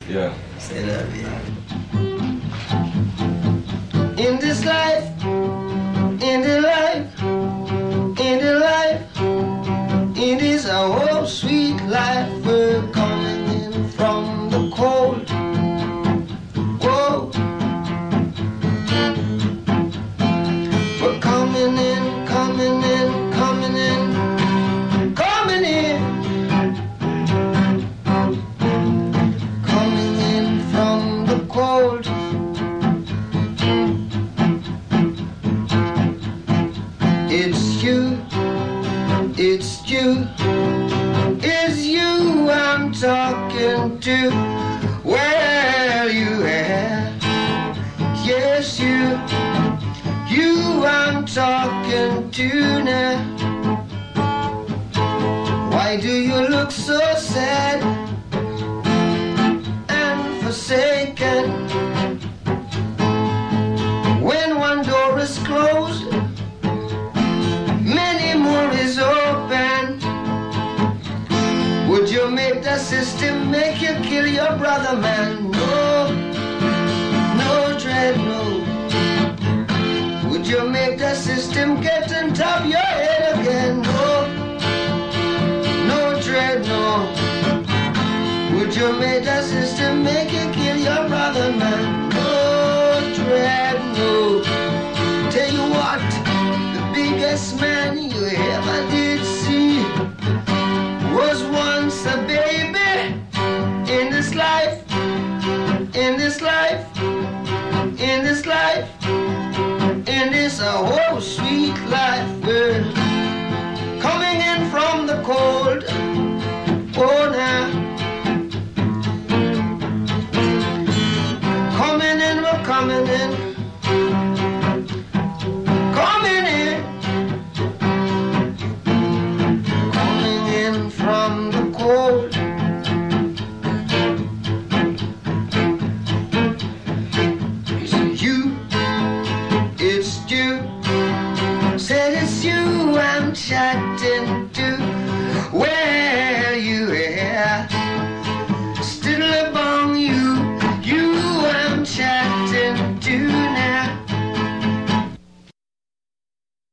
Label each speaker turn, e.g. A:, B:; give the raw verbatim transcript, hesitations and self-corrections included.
A: Yeah.
B: C'est la vie. In this life, in the life, in the life, it is a whole sweet life. We're coming in from the cold. Whoa. We're coming in, coming in, coming in, coming in. Coming in from the cold. It's you, it's you, it's you I'm talking to. Well, you have, yes, you, you I'm talking to now. Why do you look so sad and forsaken? When one door is closed, many more is open. Would you make the system make you kill your brother, man? No, no dread, no. Would you make the system get on top your head again? No, no dread, no. Would you make the system make you kill your brother, man? No dread, no. Tell you what, the biggest man you ever did see was once a baby. In this life, in this life, in this life, in this a whole